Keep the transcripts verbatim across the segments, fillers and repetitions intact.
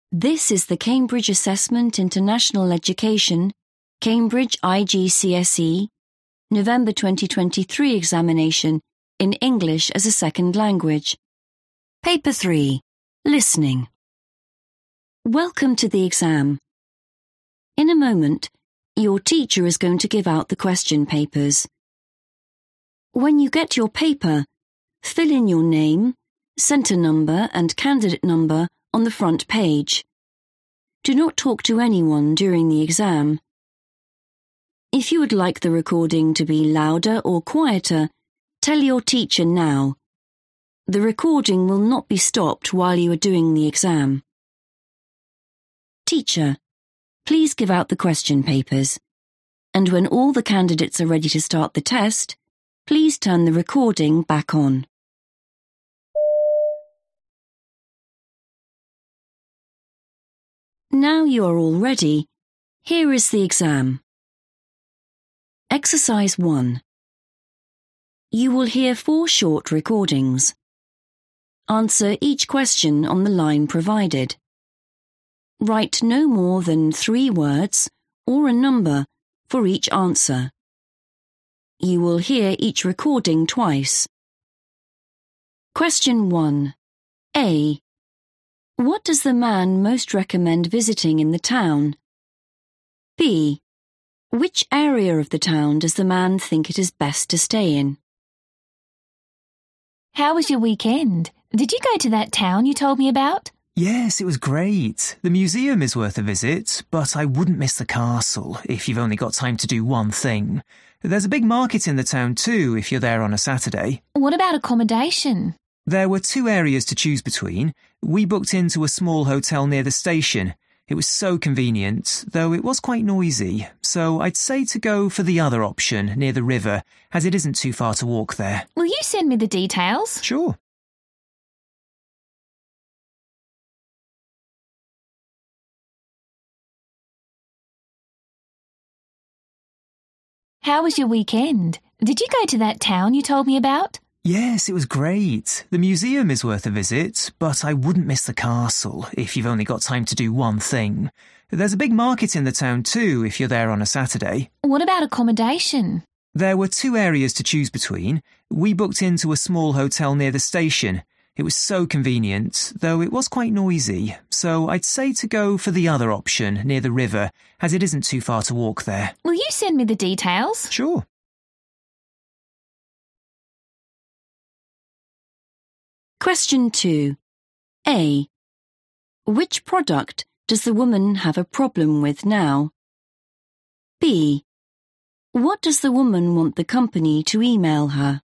This is the Cambridge Assessment International Education, Cambridge I G C S E, November twenty twenty-three examination in English as a second language. Paper three, Listening. Welcome to the exam. In a moment, your teacher is going to give out the question papers. When you get your paper, fill in your name, centre number and candidate number on the front page. Do not talk to anyone during the exam. If you would like the recording to be louder or quieter, tell your teacher now. The recording will not be stopped while you are doing the exam. Teacher, please give out the question papers. And when all the candidates are ready to start the test, please turn the recording back on. Now you are all ready. Here is the exam. Exercise one. You will hear four short recordings. Answer each question on the line provided. Write no more than three words or a number for each answer. You will hear each recording twice. Question one. A. What does the man most recommend visiting in the town? B. Which area of the town does the man think it is best to stay in? How was your weekend? Did you go to that town you told me about? Yes, it was great. The museum is worth a visit, but I wouldn't miss the castle if you've only got time to do one thing. There's a big market in the town too if you're there on a Saturday. What about accommodation? There were two areas to choose between. We booked into a small hotel near the station. It was so convenient, though it was quite noisy, so I'd say to go for the other option near the river, as it isn't too far to walk there. Will you send me the details? Sure. How was your weekend? Did you go to that town you told me about? Yes, it was great. The museum is worth a visit, but I wouldn't miss the castle if you've only got time to do one thing. There's a big market in the town too if you're there on a Saturday. What about accommodation? There were two areas to choose between. We booked into a small hotel near the station. It was so convenient, though it was quite noisy, so I'd say to go for the other option near the river, as it isn't too far to walk there. Will you send me the details? Sure. Question two. A. Which product does the woman have a problem with now? B. What does the woman want the company to email her?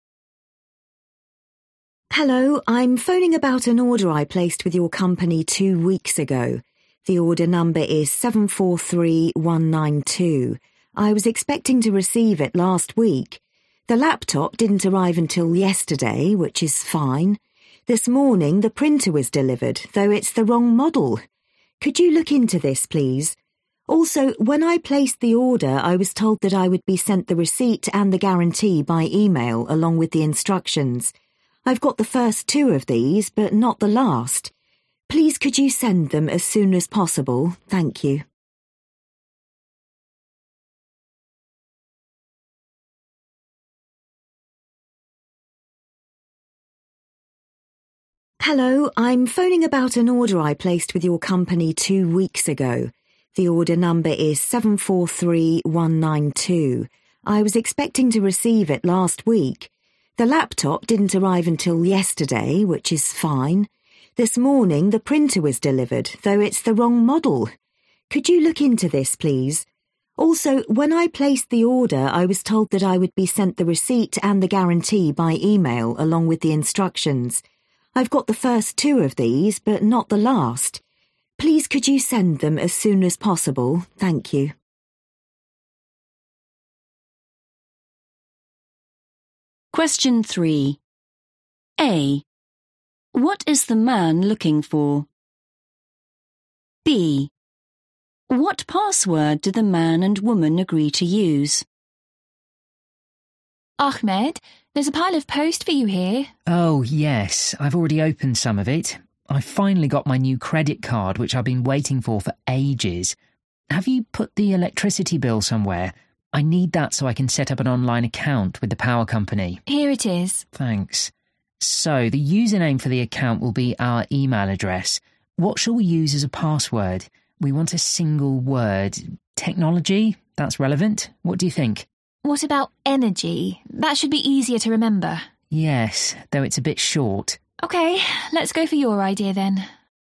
Hello, I'm phoning about an order I placed with your company two weeks ago. The order number is seven four three one nine two. I was expecting to receive it last week. The laptop didn't arrive until yesterday, which is fine. This morning the printer was delivered, though it's the wrong model. Could you look into this, please? Also, when I placed the order, I was told that I would be sent the receipt and the guarantee by email along with the instructions. I've got the first two of these, but not the last. Please could you send them as soon as possible? Thank you. Hello, I'm phoning about an order I placed with your company two weeks ago. The order number is seven four three one nine two. I was expecting to receive it last week. The laptop didn't arrive until yesterday, which is fine. This morning the printer was delivered, though it's the wrong model. Could you look into this, please? Also, when I placed the order, I was told that I would be sent the receipt and the guarantee by email along with the instructions. I've got the first two of these, but not the last. Please could you send them as soon as possible? Thank you. Question three. A. What is the man looking for? B. What password did the man and woman agree to use? Ahmed, there's a pile of post for you here. Oh, yes, I've already opened some of it. I finally got my new credit card, which I've been waiting for for ages. Have you put the electricity bill somewhere? I need that so I can set up an online account with the power company. Here it is. Thanks. So, the username for the account will be our email address. What shall we use as a password? We want a single word. Technology? That's relevant. What do you think? What about energy? That should be easier to remember. Yes, though it's a bit short. OK, let's go for your idea then.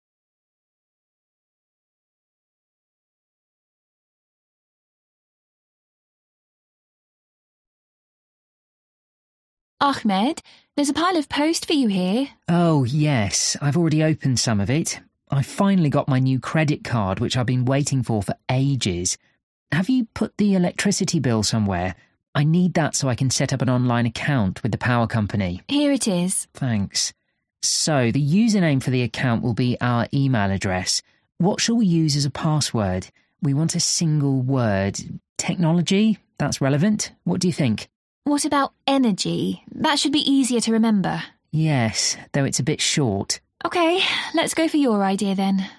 Ahmed, there's a pile of post for you here. Oh, yes, I've already opened some of it. I finally got my new credit card, which I've been waiting for for ages. Have you put the electricity bill somewhere? I need that so I can set up an online account with the power company. Here it is. Thanks. So, the username for the account will be our email address. What shall we use as a password? We want a single word. Technology? That's relevant. What do you think? What about energy? That should be easier to remember. Yes, though it's a bit short. OK, let's go for your idea then.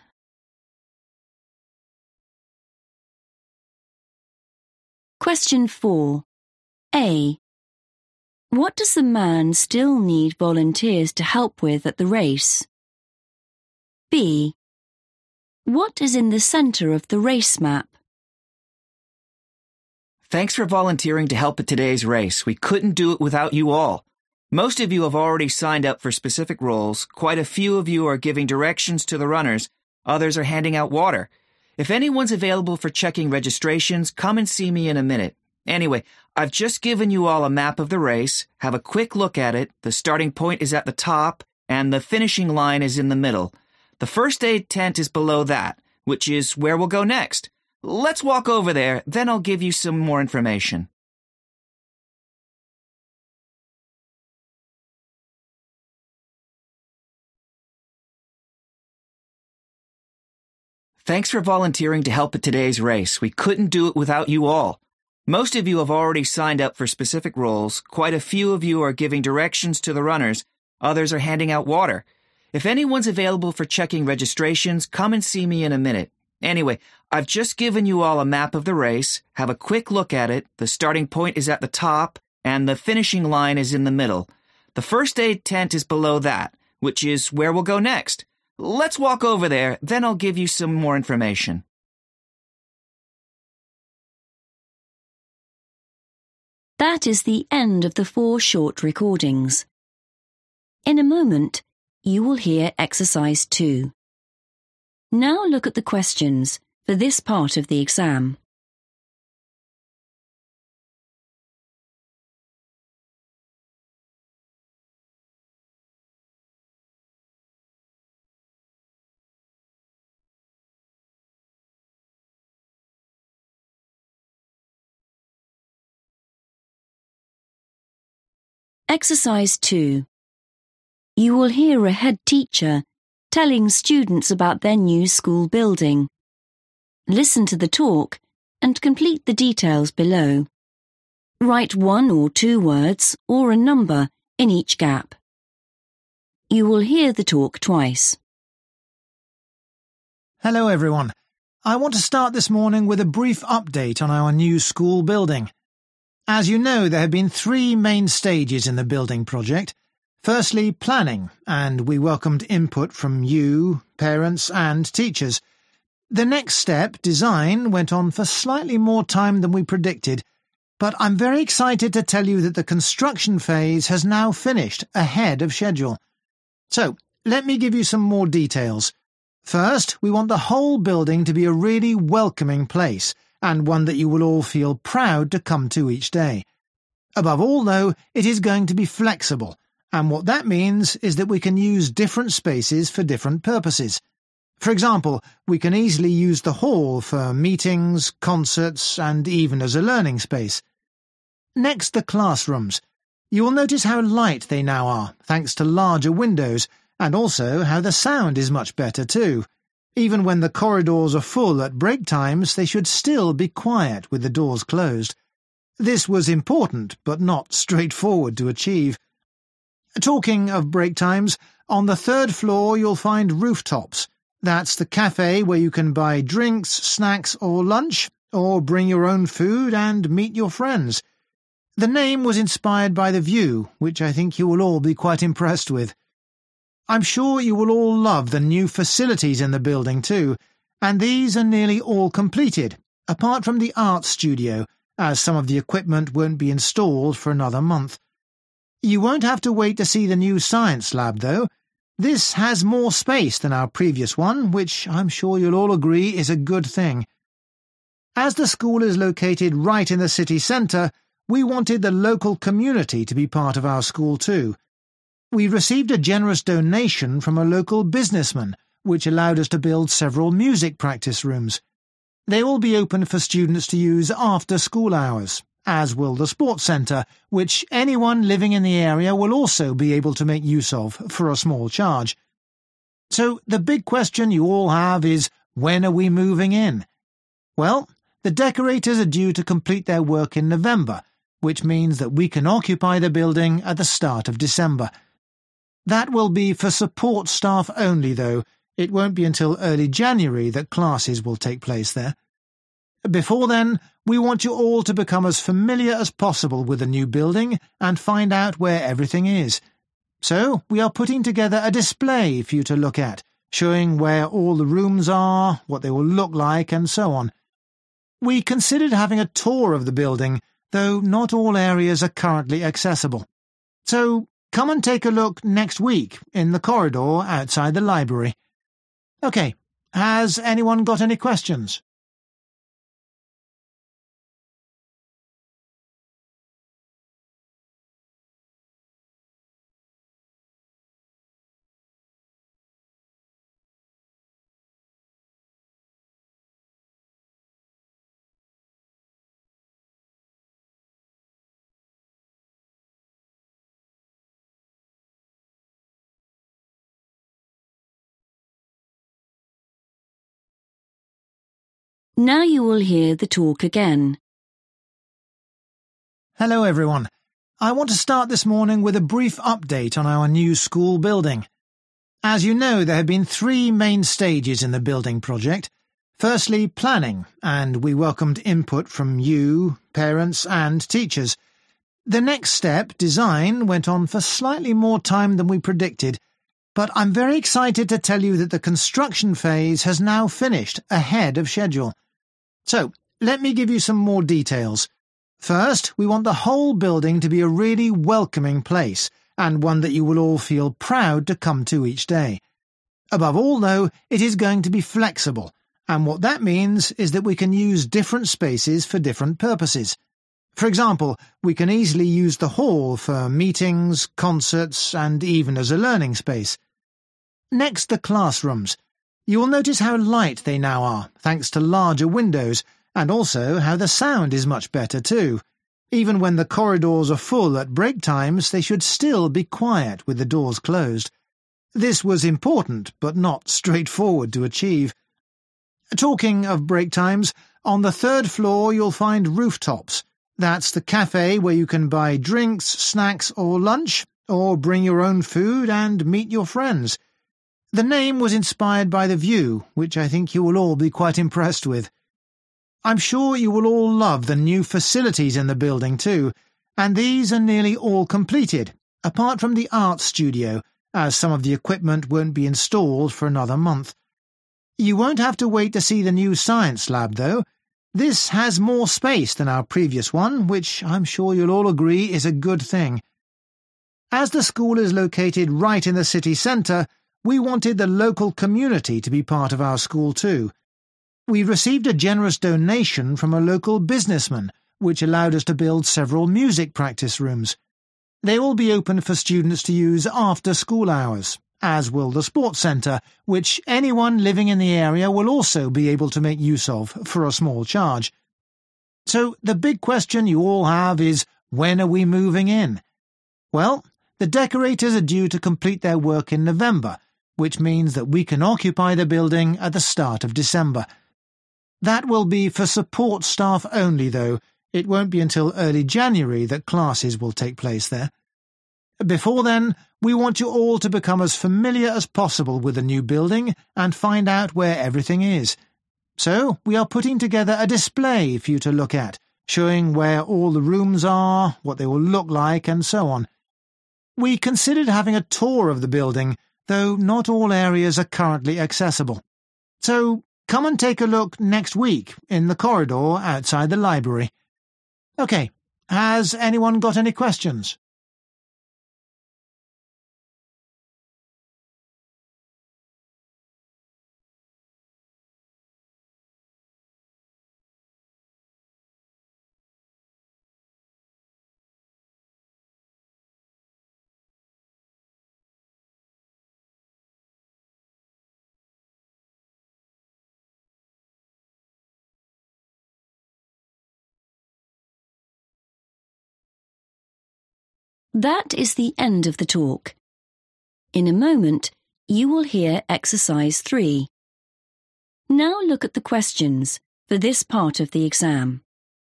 Question four. A. What does the man still need volunteers to help with at the race? B. What is in the centre of the race map? Thanks for volunteering to help at today's race. We couldn't do it without you all. Most of you have already signed up for specific roles. Quite a few of you are giving directions to the runners. Others are handing out water. If anyone's available for checking registrations, come and see me in a minute. Anyway, I've just given you all a map of the race. Have a quick look at it. The starting point is at the top, and the finishing line is in the middle. The first aid tent is below that, which is where we'll go next. Let's walk over there, then I'll give you some more information. Thanks for volunteering to help at today's race. We couldn't do it without you all. Most of you have already signed up for specific roles. Quite a few of you are giving directions to the runners. Others are handing out water. If anyone's available for checking registrations, come and see me in a minute. Anyway, I've just given you all a map of the race. Have a quick look at it. The starting point is at the top, and the finishing line is in the middle. The first aid tent is below that, which is where we'll go next. Let's walk over there, then I'll give you some more information. That is the end of the four short recordings. In a moment, you will hear exercise two. Now look at the questions for this part of the exam. Exercise two. You will hear a head teacher telling students about their new school building. Listen to the talk and complete the details below. Write one or two words or a number in each gap. You will hear the talk twice. Hello everyone. I want to start this morning with a brief update on our new school building. As you know, there have been three main stages in the building project. Firstly, planning, and we welcomed input from you, parents and teachers. The next step, design, went on for slightly more time than we predicted, but I'm very excited to tell you that the construction phase has now finished ahead of schedule. So, let me give you some more details. First, we want the whole building to be a really welcoming place, and one that you will all feel proud to come to each day. Above all, though, it is going to be flexible, and what that means is that we can use different spaces for different purposes. For example, we can easily use the hall for meetings, concerts, and even as a learning space. Next, the classrooms. You will notice how light they now are, thanks to larger windows, and also how the sound is much better too. Even when the corridors are full at break times, they should still be quiet with the doors closed. This was important, but not straightforward to achieve. Talking of break times, On the third floor you'll find Rooftops. That's the cafe where you can buy drinks, snacks or lunch, or bring your own food and meet your friends. The name was inspired by the view, which I think you will all be quite impressed with. I'm sure you will all love the new facilities in the building too, and these are nearly all completed, apart from the art studio, as some of the equipment won't be installed for another month. You won't have to wait to see the new science lab, though. This has more space than our previous one, which I'm sure you'll all agree is a good thing. As the school is located right in the city centre, we wanted the local community to be part of our school too. We received a generous donation from a local businessman, which allowed us to build several music practice rooms. They will be open for students to use after school hours, as will the sports centre, which anyone living in the area will also be able to make use of for a small charge. So the big question you all have is, when are we moving in? Well, the decorators are due to complete their work in November, which means that we can occupy the building at the start of December. That will be for support staff only, though. It won't be until early January that classes will take place there. Before then, we want you all to become as familiar as possible with the new building and find out where everything is. So, we are putting together a display for you to look at, showing where all the rooms are, what they will look like, and so on. We considered having a tour of the building, though not all areas are currently accessible. So, come and take a look next week in the corridor outside the library. OK, has anyone got any questions? Now you will hear the talk again. Hello everyone. I want to start this morning with a brief update on our new school building. As you know, there have been three main stages in the building project. Firstly, planning, and we welcomed input from you, parents and teachers. The next step, design, went on for slightly more time than we predicted, but I'm very excited to tell you that the construction phase has now finished ahead of schedule. So, let me give you some more details. First, we want the whole building to be a really welcoming place, and one that you will all feel proud to come to each day. Above all, though, it is going to be flexible, and what that means is that we can use different spaces for different purposes. For example, we can easily use the hall for meetings, concerts, and even as a learning space. Next, the classrooms. You will notice how light they now are, thanks to larger windows, and also how the sound is much better too. Even when the corridors are full at break times, they should still be quiet with the doors closed. This was important, but not straightforward to achieve. Talking of break times, on the third floor you'll find Rooftops. That's the cafe where you can buy drinks, snacks or lunch, or bring your own food and meet your friends. The name was inspired by the view, which I think you will all be quite impressed with. I'm sure you will all love the new facilities in the building too, and these are nearly all completed, apart from the art studio, as some of the equipment won't be installed for another month. You won't have to wait to see the new science lab, though. This has more space than our previous one, which I'm sure you'll all agree is a good thing. As the school is located right in the city centre, we wanted the local community to be part of our school too. We received a generous donation from a local businessman, which allowed us to build several music practice rooms. They will be open for students to use after school hours, as will the sports centre, which anyone living in the area will also be able to make use of for a small charge. So the big question you all have is, when are we moving in? Well, the decorators are due to complete their work in November, which means that we can occupy the building at the start of December. That will be for support staff only, though. It won't be until early January that classes will take place there. Before then, we want you all to become as familiar as possible with the new building and find out where everything is. So, we are putting together a display for you to look at, showing where all the rooms are, what they will look like, and so on. We considered having a tour of the building, though not all areas are currently accessible. So, come and take a look next week in the corridor outside the library. OK, has anyone got any questions? That is the end of the talk. In a moment, you will hear exercise three. Now look at the questions for this part of the exam.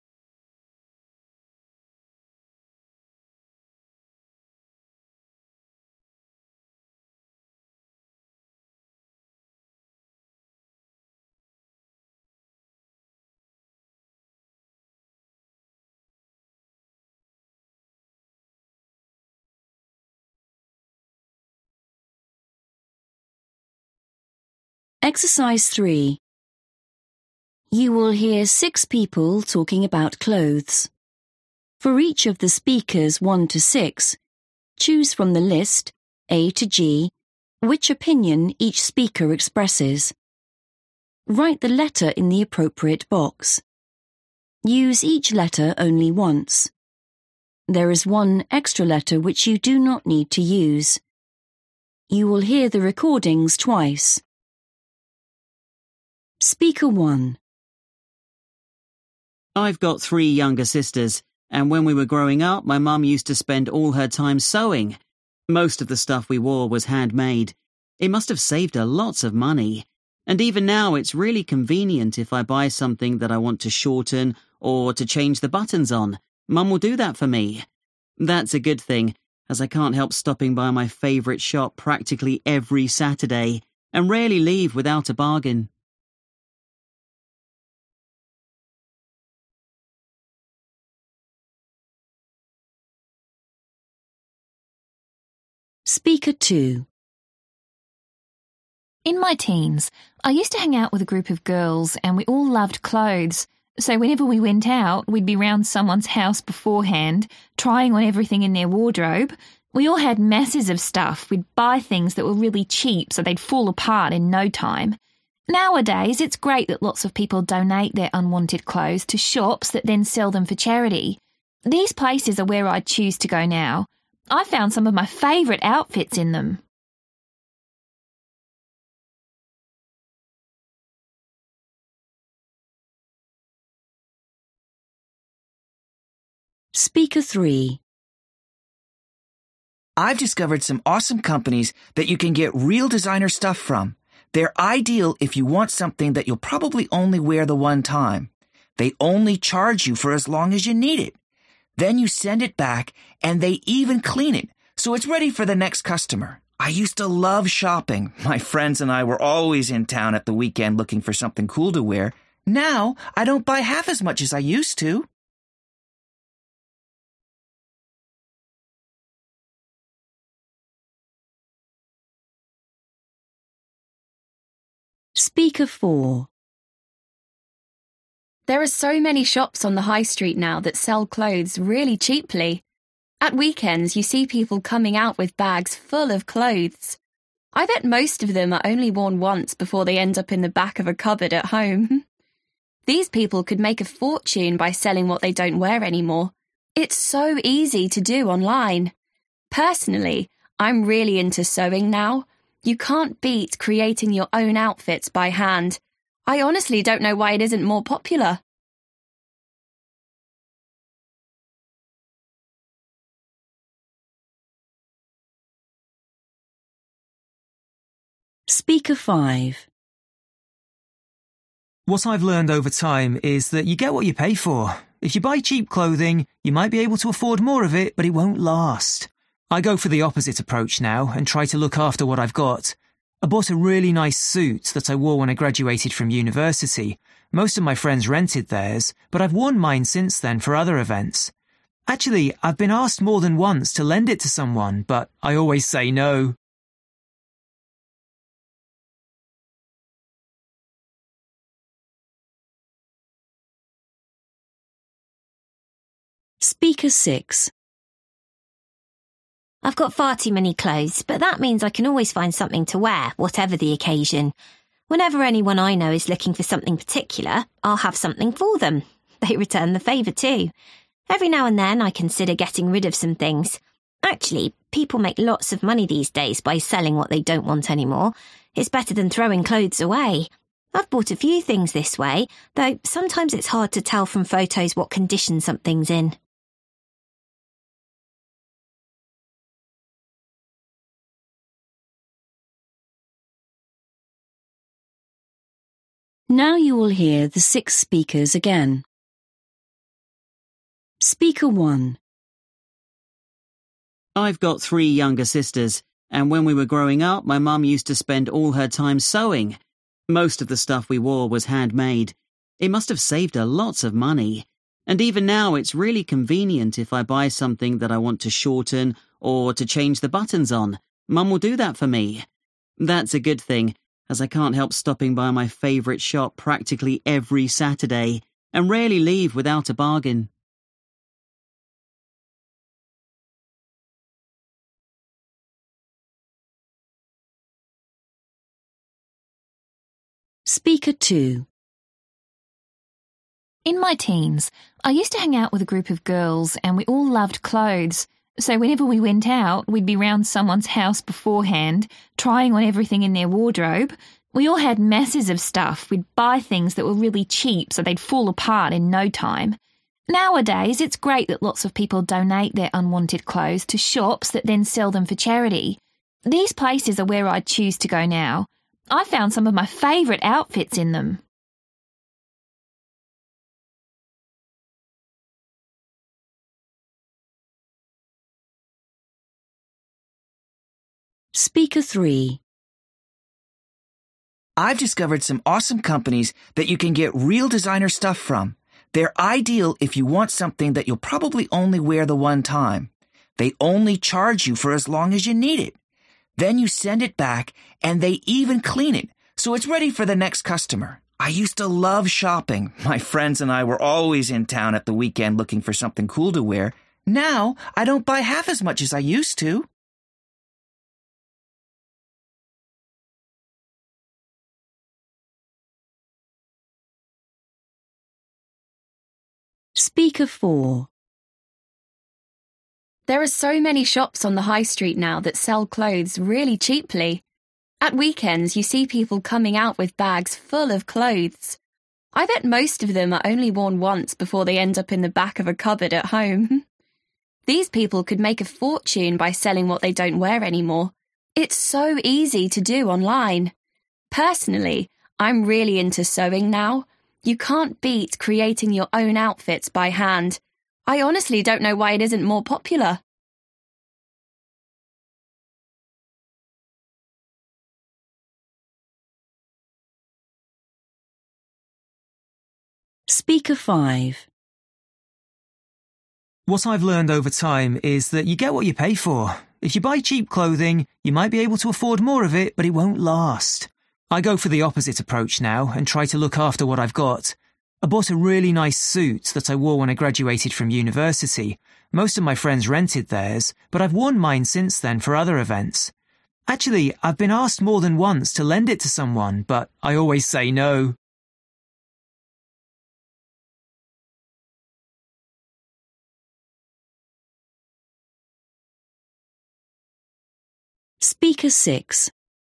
Exercise three. You will hear six people talking about clothes. For each of the speakers one to six, choose from the list, A to G, which opinion each speaker expresses. Write the letter in the appropriate box. Use each letter only once. There is one extra letter which you do not need to use. You will hear the recordings twice. Speaker one. I've got three younger sisters, and when we were growing up, my mum used to spend all her time sewing. Most of the stuff we wore was handmade. It must have saved her lots of money. And even now, it's really convenient if I buy something that I want to shorten or to change the buttons on. Mum will do that for me. That's a good thing, as I can't help stopping by my favourite shop practically every Saturday, and rarely leave without a bargain. Speaker two. In my teens, I used to hang out with a group of girls and we all loved clothes. So whenever we went out, we'd be round someone's house beforehand, trying on everything in their wardrobe. We all had masses of stuff. We'd buy things that were really cheap so they'd fall apart in no time. Nowadays, it's great that lots of people donate their unwanted clothes to shops that then sell them for charity. These places are where I'd choose to go now. I found some of my favourite outfits in them. Speaker three. I've discovered some awesome companies that you can get real designer stuff from. They're ideal if you want something that you'll probably only wear the one time. They only charge you for as long as you need it. Then you send it back, and they even clean it, so it's ready for the next customer. I used to love shopping. My friends and I were always in town at the weekend looking for something cool to wear. Now, I don't buy half as much as I used to. Speaker four. There are so many shops on the high street now that sell clothes really cheaply. At weekends, you see people coming out with bags full of clothes. I bet most of them are only worn once before they end up in the back of a cupboard at home. These people could make a fortune by selling what they don't wear anymore. It's so easy to do online. Personally, I'm really into sewing now. You can't beat creating your own outfits by hand. I honestly don't know why it isn't more popular. Speaker five. What I've learned over time is that you get what you pay for. If you buy cheap clothing, you might be able to afford more of it, but it won't last. I go for the opposite approach now and try to look after what I've got. I bought a really nice suit that I wore when I graduated from university. Most of my friends rented theirs, but I've worn mine since then for other events. Actually, I've been asked more than once to lend it to someone, but I always say no. Speaker six. I've got far too many clothes, but that means I can always find something to wear, whatever the occasion. Whenever anyone I know is looking for something particular, I'll have something for them. They return the favour too. Every now and then I consider getting rid of some things. Actually, people make lots of money these days by selling what they don't want anymore. It's better than throwing clothes away. I've bought a few things this way, though sometimes it's hard to tell from photos what condition something's in. Now you will hear the six speakers again. Speaker one. I've got three younger sisters, and when we were growing up, my mum used to spend all her time sewing. Most of the stuff we wore was handmade. It must have saved her lots of money. And even now, it's really convenient if I buy something that I want to shorten or to change the buttons on. Mum will do that for me. That's a good thing, as I can't help stopping by my favourite shop practically every Saturday and rarely leave without a bargain. Speaker two. In my teens, I used to hang out with a group of girls and we all loved clothes. So whenever we went out, we'd be round someone's house beforehand, trying on everything in their wardrobe. We all had masses of stuff. We'd buy things that were really cheap so they'd fall apart in no time. Nowadays, it's great that lots of people donate their unwanted clothes to shops that then sell them for charity. These places are where I'd choose to go now. I found some of my favourite outfits in them. Speaker three. I've discovered some awesome companies that you can get real designer stuff from. They're ideal if you want something that you'll probably only wear the one time. They only charge you for as long as you need it. Then you send it back, and they even clean it, so it's ready for the next customer. I used to love shopping. My friends and I were always in town at the weekend looking for something cool to wear. Now, I don't buy half as much as I used to. Speaker four. There are so many shops on the high street now that sell clothes really cheaply. At weekends, you see people coming out with bags full of clothes. I bet most of them are only worn once before they end up in the back of a cupboard at home. These people could make a fortune by selling what they don't wear anymore. It's so easy to do online. Personally, I'm really into sewing now. You can't beat creating your own outfits by hand. I honestly don't know why it isn't more popular. Speaker five. What I've learned over time is that you get what you pay for. If you buy cheap clothing, you might be able to afford more of it, but it won't last. I go for the opposite approach now and try to look after what I've got. I bought a really nice suit that I wore when I graduated from university. Most of my friends rented theirs, but I've worn mine since then for other events. Actually, I've been asked more than once to lend it to someone, but I always say no. Speaker six.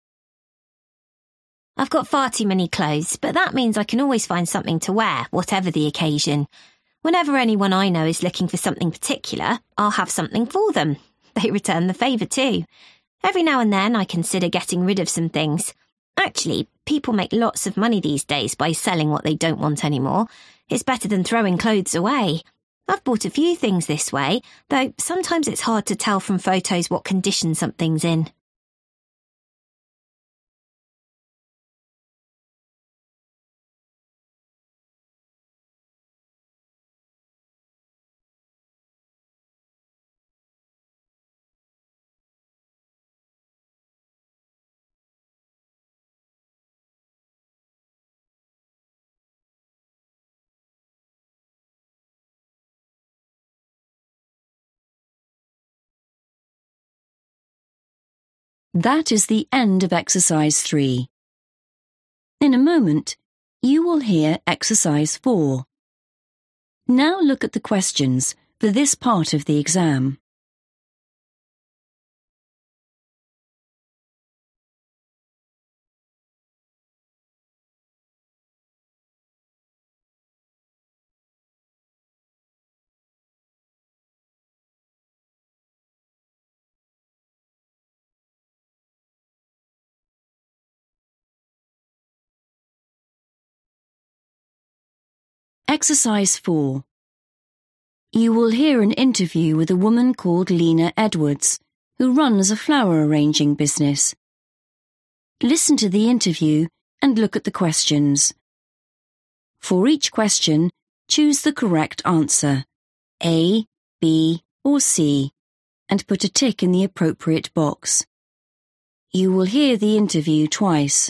I've got far too many clothes, but that means I can always find something to wear, whatever the occasion. Whenever anyone I know is looking for something particular, I'll have something for them. They return the favour too. Every now and then I consider getting rid of some things. Actually, people make lots of money these days by selling what they don't want anymore. It's better than throwing clothes away. I've bought a few things this way, though sometimes it's hard to tell from photos what condition something's in. That is the end of exercise three. In a moment, you will hear exercise four. Now look at the questions for this part of the exam. Exercise four. You will hear an interview with a woman called Lena Edwards, who runs a flower arranging business. Listen to the interview and look at the questions. For each question, choose the correct answer, A, B, or C, and put a tick in the appropriate box. You will hear the interview twice.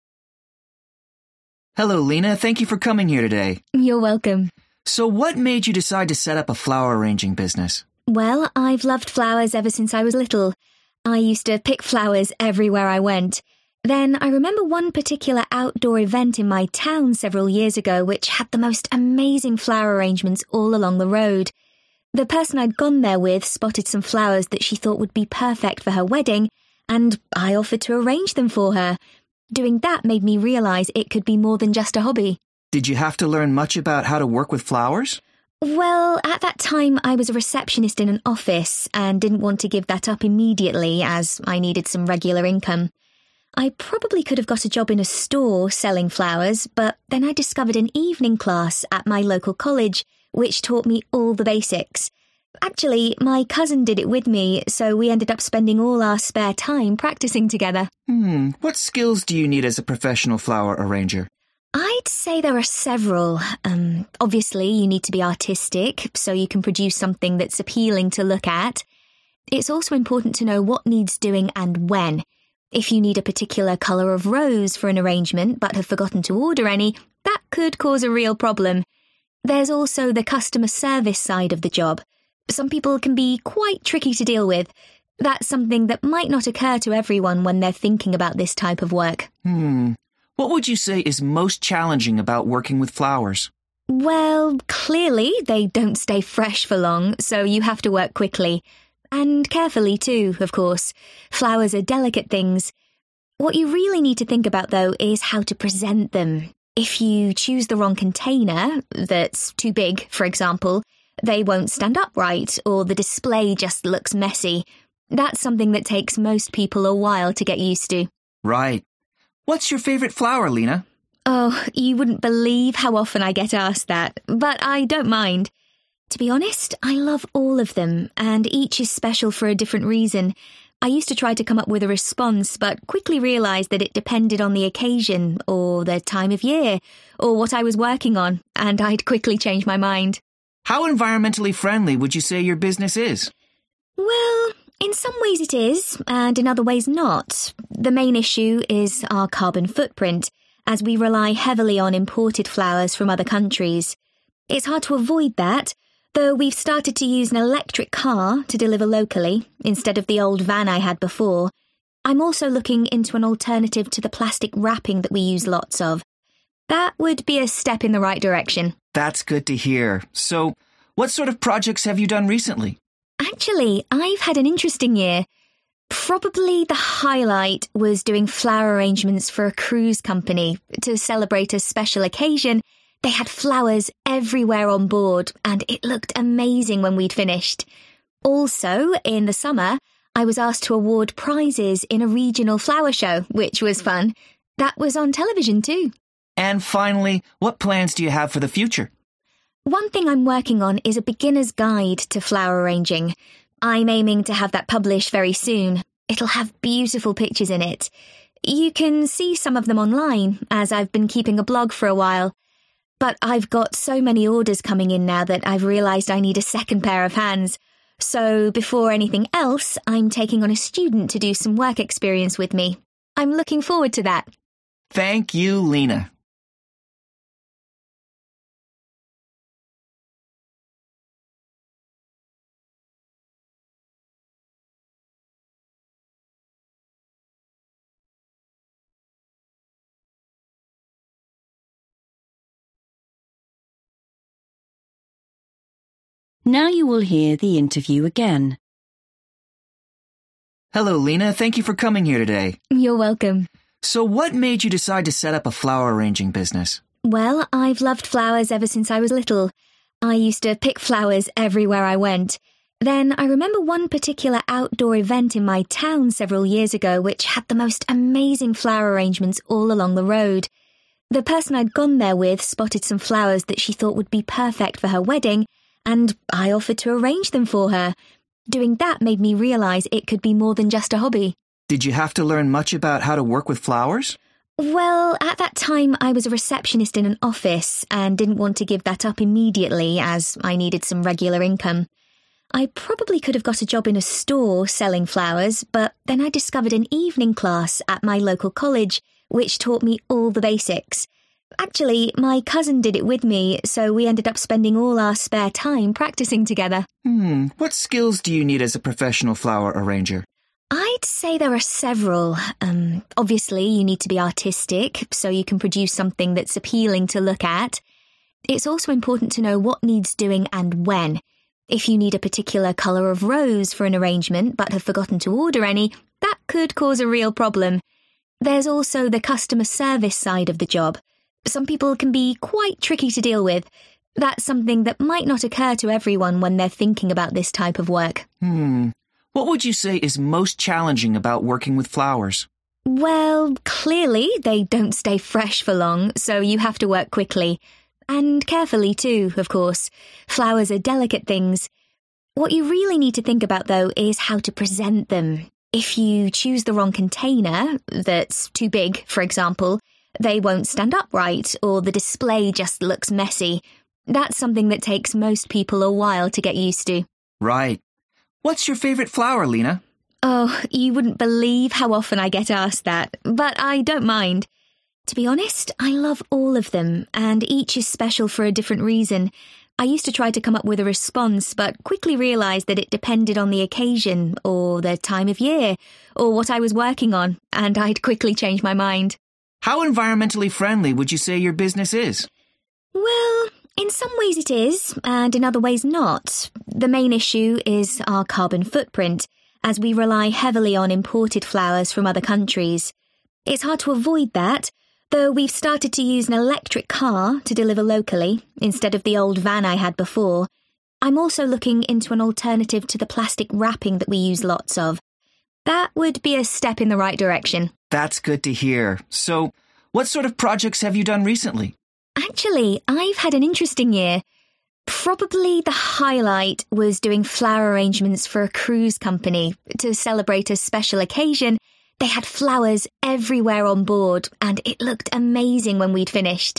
Hello, Lena. Thank you for coming here today. You're welcome. So what made you decide to set up a flower arranging business? Well, I've loved flowers ever since I was little. I used to pick flowers everywhere I went. Then I remember one particular outdoor event in my town several years ago which had the most amazing flower arrangements all along the road. The person I'd gone there with spotted some flowers that she thought would be perfect for her wedding, and I offered to arrange them for her. Doing that made me realise it could be more than just a hobby. Did you have to learn much about how to work with flowers? Well, at that time I was a receptionist in an office and didn't want to give that up immediately as I needed some regular income. I probably could have got a job in a store selling flowers, but then I discovered an evening class at my local college which taught me all the basics. Actually, my cousin did it with me, so we ended up spending all our spare time practicing together. Hmm, what skills do you need as a professional flower arranger? I'd say there are several. Um, obviously, you need to be artistic, so you can produce something that's appealing to look at. It's also important to know what needs doing and when. If you need a particular colour of rose for an arrangement but have forgotten to order any, that could cause a real problem. There's also the customer service side of the job. Some people can be quite tricky to deal with. That's something that might not occur to everyone when they're thinking about this type of work. Hmm. What would you say is most challenging about working with flowers? Well, clearly they don't stay fresh for long, so you have to work quickly. And carefully too, of course. Flowers are delicate things. What you really need to think about, though, is how to present them. If you choose the wrong container, that's too big, for example, they won't stand upright, or the display just looks messy. That's something that takes most people a while to get used to. Right. What's your favourite flower, Lena? Oh, you wouldn't believe how often I get asked that, but I don't mind. To be honest, I love all of them, and each is special for a different reason. I used to try to come up with a response, but quickly realised that it depended on the occasion, or the time of year, or what I was working on, and I'd quickly change my mind. How environmentally friendly would you say your business is? Well, in some ways it is, and in other ways not. The main issue is our carbon footprint, as we rely heavily on imported flowers from other countries. It's hard to avoid that, though we've started to use an electric car to deliver locally, instead of the old van I had before. I'm also looking into an alternative to the plastic wrapping that we use lots of. That would be a step in the right direction. That's good to hear. So, what sort of projects have you done recently? Actually, I've had an interesting year. Probably the highlight was doing flower arrangements for a cruise company. To celebrate a special occasion, they had flowers everywhere on board, and it looked amazing when we'd finished. Also, in the summer, I was asked to award prizes in a regional flower show, which was fun. That was on television too. And finally, what plans do you have for the future? One thing I'm working on is a beginner's guide to flower arranging. I'm aiming to have that published very soon. It'll have beautiful pictures in it. You can see some of them online, as I've been keeping a blog for a while. But I've got so many orders coming in now that I've realised I need a second pair of hands. So before anything else, I'm taking on a student to do some work experience with me. I'm looking forward to that. Thank you, Lena. Now you will hear the interview again. Hello, Lena. Thank you for coming here today. You're welcome. So what made you decide to set up a flower arranging business? Well, I've loved flowers ever since I was little. I used to pick flowers everywhere I went. Then I remember one particular outdoor event in my town several years ago which had the most amazing flower arrangements all along the road. The person I'd gone there with spotted some flowers that she thought would be perfect for her wedding, and I offered to arrange them for her. Doing that made me realise it could be more than just a hobby. Did you have to learn much about how to work with flowers? Well, at that time I was a receptionist in an office and didn't want to give that up immediately as I needed some regular income. I probably could have got a job in a store selling flowers, but then I discovered an evening class at my local college which taught me all the basics. Actually, my cousin did it with me, so we ended up spending all our spare time practicing together. Hmm, what skills do you need as a professional flower arranger? I'd say there are several. Um, obviously, you need to be artistic, so you can produce something that's appealing to look at. It's also important to know what needs doing and when. If you need a particular colour of rose for an arrangement but have forgotten to order any, that could cause a real problem. There's also the customer service side of the job. Some people can be quite tricky to deal with. That's something that might not occur to everyone when they're thinking about this type of work. Hmm. What would you say is most challenging about working with flowers? Well, clearly they don't stay fresh for long, so you have to work quickly. And carefully too, of course. Flowers are delicate things. What you really need to think about, though, is how to present them. If you choose the wrong container, that's too big, for example, they won't stand upright, or the display just looks messy. That's something that takes most people a while to get used to. Right. What's your favourite flower, Lena? Oh, you wouldn't believe how often I get asked that, but I don't mind. To be honest, I love all of them, and each is special for a different reason. I used to try to come up with a response, but quickly realised that it depended on the occasion, or the time of year, or what I was working on, and I'd quickly change my mind. How environmentally friendly would you say your business is? Well, in some ways it is, and in other ways not. The main issue is our carbon footprint, as we rely heavily on imported flowers from other countries. It's hard to avoid that, though we've started to use an electric car to deliver locally, instead of the old van I had before. I'm also looking into an alternative to the plastic wrapping that we use lots of. That would be a step in the right direction. That's good to hear. So, what sort of projects have you done recently? Actually, I've had an interesting year. Probably the highlight was doing flower arrangements for a cruise company. To celebrate a special occasion, they had flowers everywhere on board, and it looked amazing when we'd finished.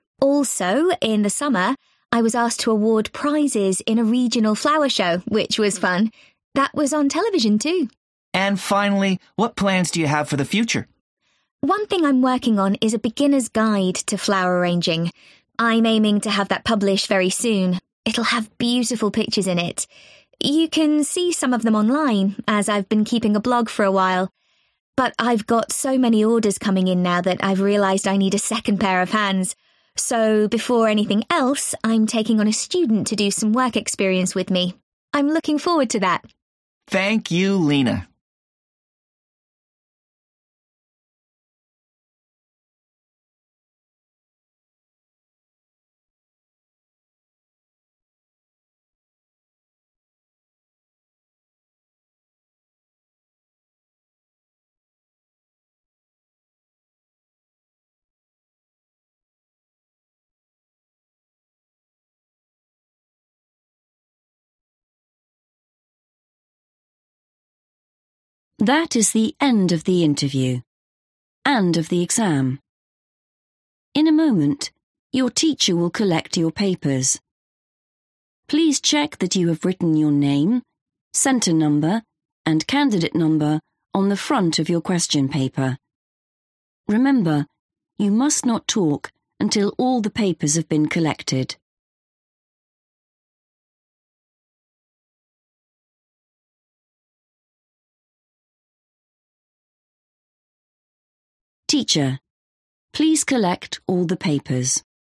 Also, in the summer, I was asked to award prizes in a regional flower show, which was fun. That was on television too. And finally, what plans do you have for the future? One thing I'm working on is a beginner's guide to flower arranging. I'm aiming to have that published very soon. It'll have beautiful pictures in it. You can see some of them online, as I've been keeping a blog for a while. But I've got so many orders coming in now that I've realised I need a second pair of hands. So before anything else, I'm taking on a student to do some work experience with me. I'm looking forward to that. Thank you, Lena. That is the end of the interview and of the exam. In a moment, your teacher will collect your papers. Please check that you have written your name, centre number, and candidate number on the front of your question paper. Remember, you must not talk until all the papers have been collected. Teacher, please collect all the papers.